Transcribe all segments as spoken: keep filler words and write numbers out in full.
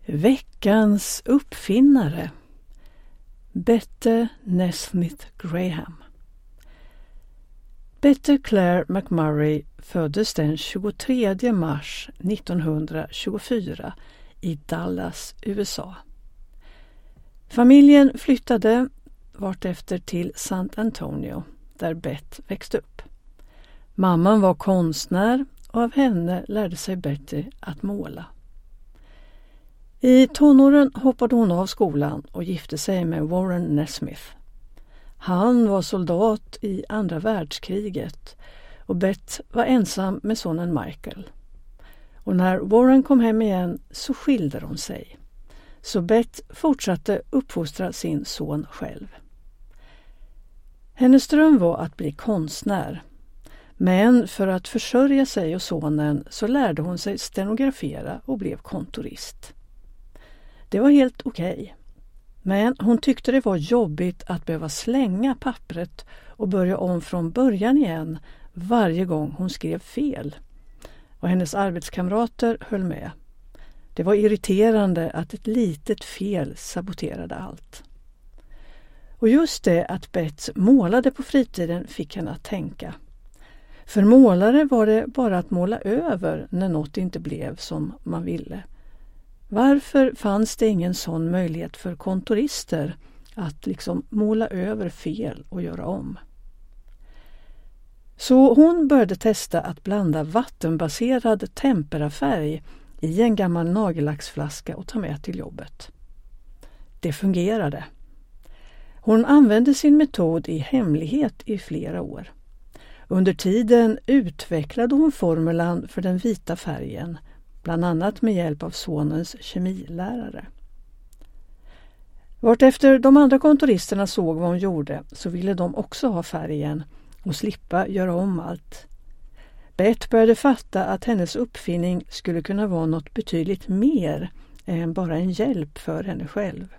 Veckans uppfinnare. Bette Nesmith Graham. Bette Claire McMurray föddes den tjugotredje mars nittonhundratjugofyra i Dallas, U S A. Familjen flyttade vartefter till San Antonio, där Bette växte upp. Mamman var konstnär och av henne lärde sig Betty att måla. I tonåren hoppade hon av skolan och gifte sig med Warren Nesmith. Han var soldat i andra världskriget och Bette var ensam med sonen Michael. Och när Warren kom hem igen så skilde de sig. Så Bette fortsatte uppfostra sin son själv. Hennes dröm var att bli konstnär. Men för att försörja sig och sonen så lärde hon sig stenografera och blev kontorist. Det var helt okej. Men hon tyckte det var jobbigt att behöva slänga pappret och börja om från början igen varje gång hon skrev fel. Och hennes arbetskamrater höll med. Det var irriterande att ett litet fel saboterade allt. Och just det att Bette målade på fritiden fick henne att tänka. För målare var det bara att måla över när något inte blev som man ville. Varför fanns det ingen sån möjlighet för kontorister att liksom måla över fel och göra om? Så hon började testa att blanda vattenbaserad temperafärg i en gammal nagellacksflaska och ta med till jobbet. Det fungerade. Hon använde sin metod i hemlighet i flera år. Under tiden utvecklade hon formulan för den vita färgen, bland annat med hjälp av sonens kemilärare. Vartefter de andra kontoristerna såg vad hon gjorde så ville de också ha färgen och slippa göra om allt. Bette började fatta att hennes uppfinning skulle kunna vara något betydligt mer än bara en hjälp för henne själv.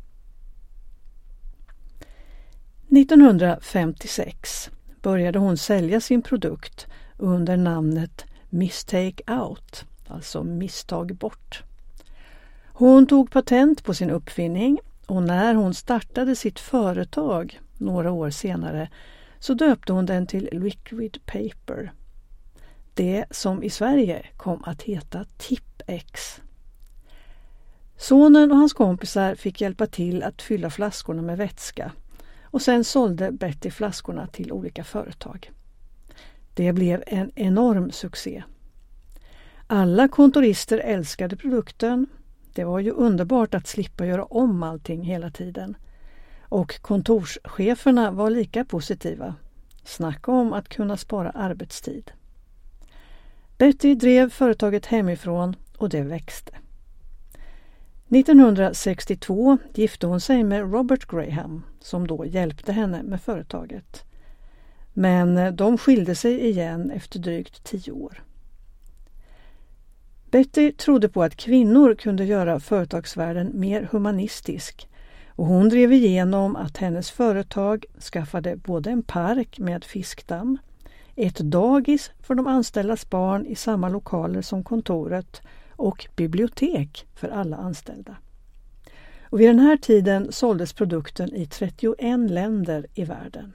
nittonhundrafemtiosex började hon sälja sin produkt under namnet Mistake Out, alltså misstag bort. Hon tog patent på sin uppfinning och när hon startade sitt företag några år senare så döpte hon den till Liquid Paper. Det som i Sverige kom att heta Tip-X. Sonen och hans kompisar fick hjälpa till att fylla flaskorna med vätska och sen sålde Betty flaskorna till olika företag. Det blev en enorm succé. Alla kontorister älskade produkten. Det var ju underbart att slippa göra om allting hela tiden. Och kontorscheferna var lika positiva. Snacka om att kunna spara arbetstid. Betty drev företaget hemifrån och det växte. nittonhundrasextiotvå gifte hon sig med Robert Graham som då hjälpte henne med företaget. Men de skilde sig igen efter drygt tio år. Betty trodde på att kvinnor kunde göra företagsvärlden mer humanistisk och hon drev igenom att hennes företag skaffade både en park med fiskdamm, ett dagis för de anställdas barn i samma lokaler som kontoret och bibliotek för alla anställda. Och vid den här tiden såldes produkten i trettioett länder i världen.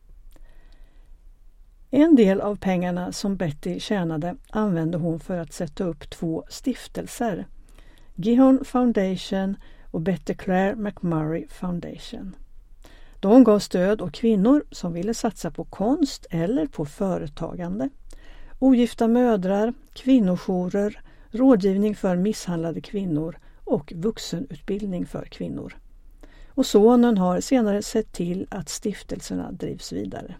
En del av pengarna som Betty tjänade använde hon för att sätta upp två stiftelser, Gihon Foundation och Bette Claire McMurray Foundation. De gav stöd åt kvinnor som ville satsa på konst eller på företagande, ogifta mödrar, kvinnojourer, rådgivning för misshandlade kvinnor och vuxenutbildning för kvinnor. Och sonen har senare sett till att stiftelserna drivs vidare.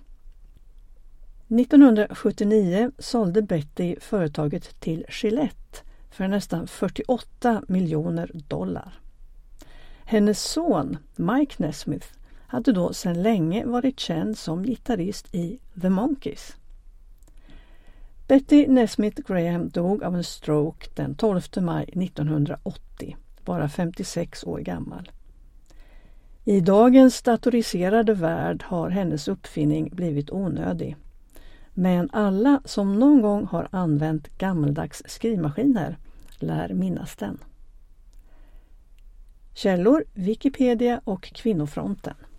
nittonhundrasjuttionio sålde Betty företaget till Gillette för nästan fyrtioåtta miljoner dollar. Hennes son Mike Nesmith hade då sedan länge varit känd som gitarrist i The Monkees. Betty Nesmith Graham dog av en stroke den tolfte maj nittonhundraåttio, bara femtiosex år gammal. I dagens datoriserade värld har hennes uppfinning blivit onödig. Men alla som någon gång har använt gammaldags skrivmaskiner lär minnas den. Källor Wikipedia och Kvinnofronten.